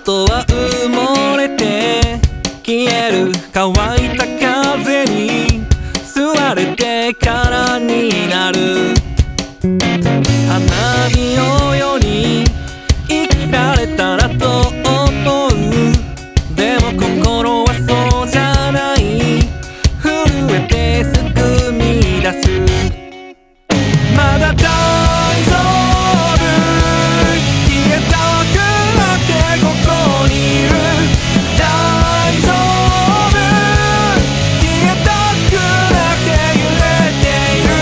ことは埋もれて消える乾いた風に吸われて空になる。花火のように生きられたらと思う。でも心はそうじゃない。震えてすぐ見出す。まだ大丈夫、消えたくなってここにいる。大丈夫、消えたくなって揺れている。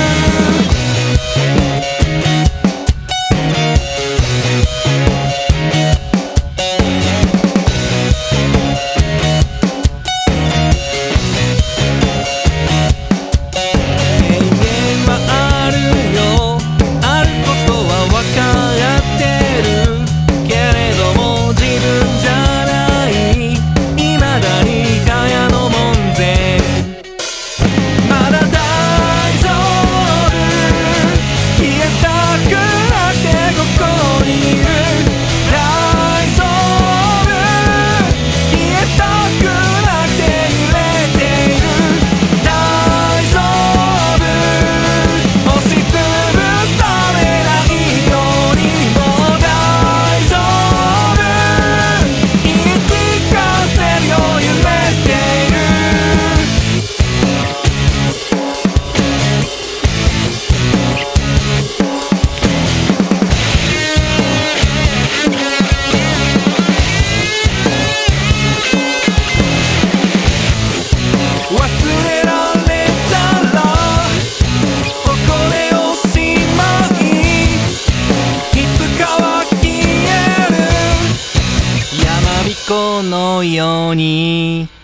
このように